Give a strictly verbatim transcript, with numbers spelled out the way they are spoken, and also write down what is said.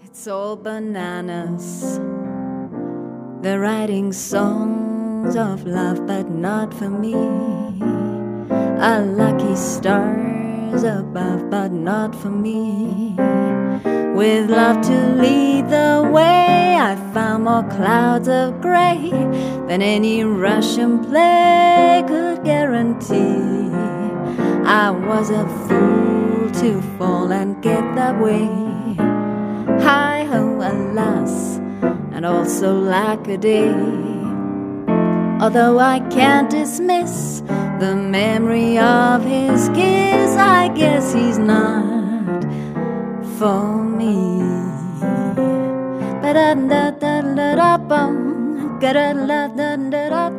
It's all bananas. They're writing songs of love, but not for me. A lucky stars above, but not for me. With love to lead the way, I found more clouds of gray than any Russian play could guarantee. I was a fool to fall and get that way. Hi-ho, alas, and also lack a day. Although I can't dismiss the memory of his kiss, I guess he's not for me. Ba-da-da-da-da-da-bum, ga-da-da-da-da-da.